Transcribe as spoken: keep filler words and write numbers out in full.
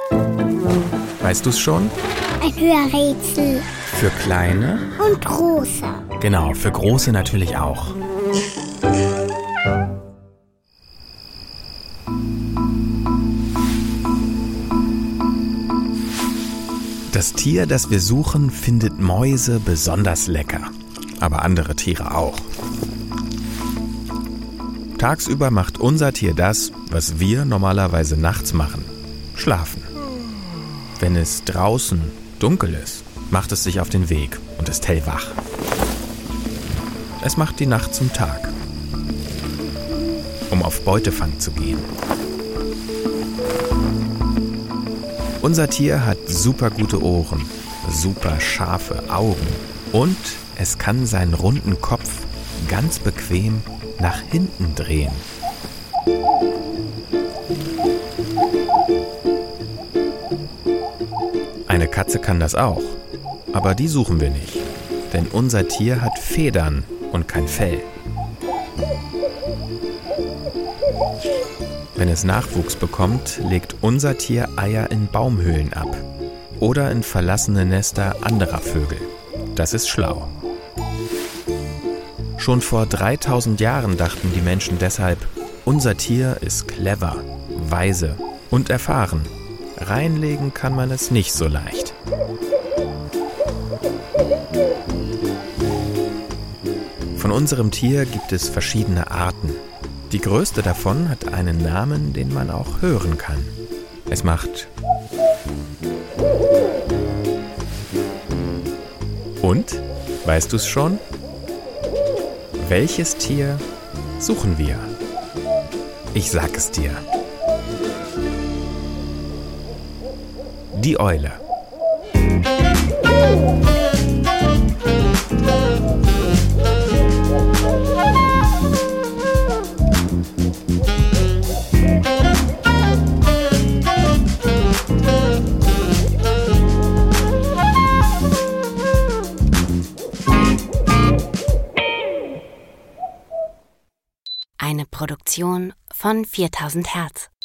Weißt du's schon? Ein Hörrätsel. Für Kleine? Und große. Genau, für Große natürlich auch. Das Tier, das wir suchen, findet Mäuse besonders lecker. Aber andere Tiere auch. Tagsüber macht unser Tier das, was wir normalerweise nachts machen: schlafen. Wenn es draußen dunkel ist, macht es sich auf den Weg und ist hellwach. Es macht die Nacht zum Tag, um auf Beutefang zu gehen. Unser Tier hat super gute Ohren, super scharfe Augen und es kann seinen runden Kopf ganz bequem nach hinten drehen. Eine Katze kann das auch, aber die suchen wir nicht, denn unser Tier hat Federn und kein Fell. Wenn es Nachwuchs bekommt, legt unser Tier Eier in Baumhöhlen ab oder in verlassene Nester anderer Vögel. Das ist schlau. Schon vor dreitausend Jahren dachten die Menschen deshalb, unser Tier ist clever, weise und erfahren. Reinlegen kann man es nicht so leicht. Von unserem Tier gibt es verschiedene Arten. Die größte davon hat einen Namen, den man auch hören kann. Es macht Und? Weißt du's schon? Welches Tier suchen wir? Ich sag es dir. Die Eule. Eine Produktion von viertausend Hertz.